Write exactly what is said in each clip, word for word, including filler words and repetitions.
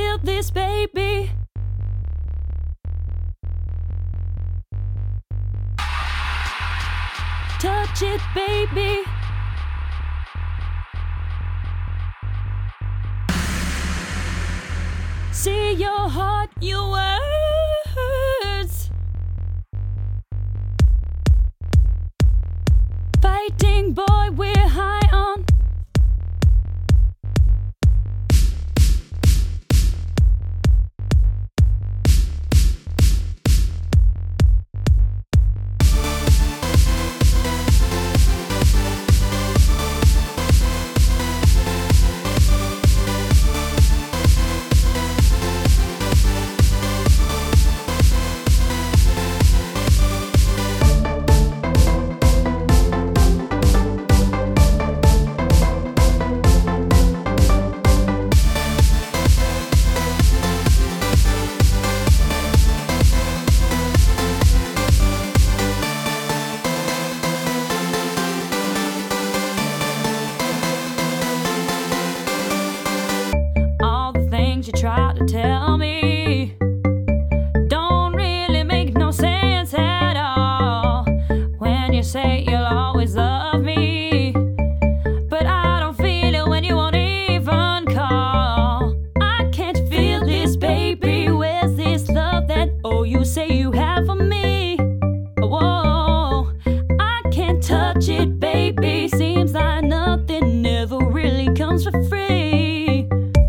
feel this, baby. Touch it, baby. See your heart, your words. Fighting boy, we're high on. You try to tell me don't really make no sense at all. When you say you'll always love me, but I don't feel it when you won't even call. I can't feel this, baby. Where's this love that oh you say you have for me? Whoa, I can't touch it, baby. Seems like nothing ever really comes for free.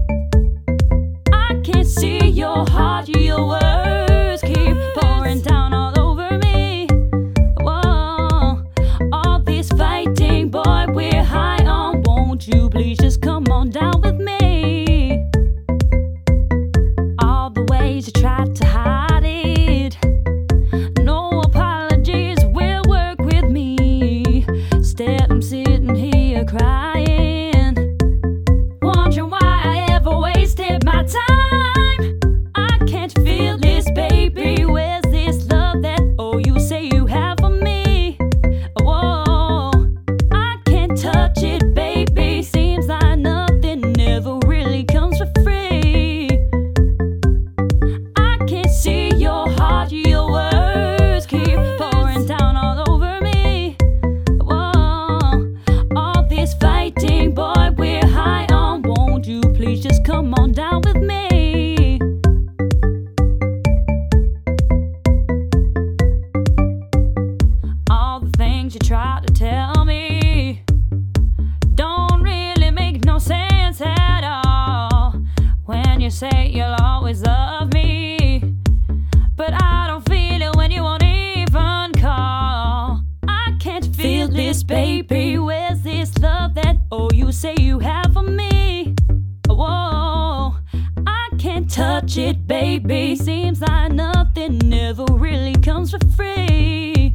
See your heart, your words keep pouring down all over me. Whoa, all this fighting, boy, we're high on. Won't you please just come on down with me? All the ways you tried to hide it, no apologies will work with me. Instead, I'm sitting here crying, wondering why I ever wasted my time. Baby, where's this love that oh you say you have for me? Whoa, I can't touch it, baby. Seems like nothing ever really comes for free. I can't see your heart, your words keep pouring down all over me. Whoa, all this fighting, boy, we're high on. Won't you please just come on down with me? You try to tell me don't really make no sense at all. When you say you'll always love me, but I don't feel it when you won't even call. I can't feel this, baby. Where's this love that oh you say you have for me? Whoa, I can't touch it, baby. Seems like nothing ever really comes for free.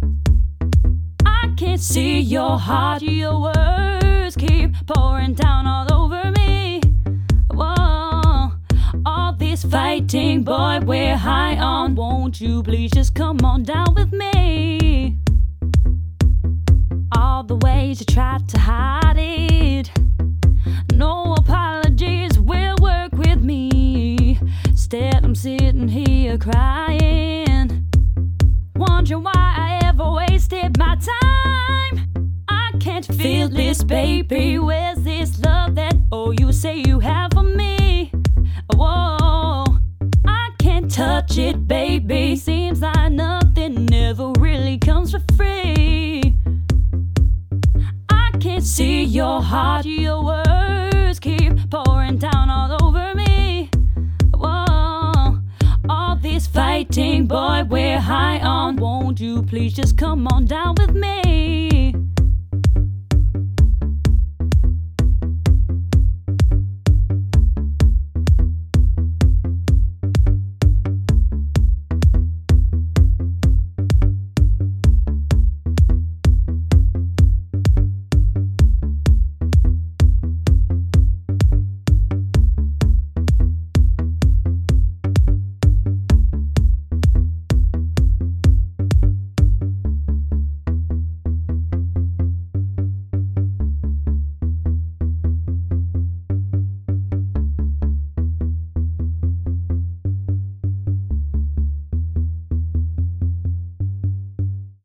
Can't see your heart, your words keep pouring down all over me. Whoa, all this fighting, boy, we're high on. Won't you please just come on down with me? All the ways you tried to hide it, no apologies will work with me. Instead, I'm sitting here crying, wondering why I ever wasted my time. I can't feel this, baby. Where's this love that oh you say you have for me? Whoa, I can't touch it, baby. Seems like nothing ever really comes for free. I can't see your heart, your words keep pouring down all over me. Whoa, all this fighting, boy, we're high on. Won't you please just come on down with me?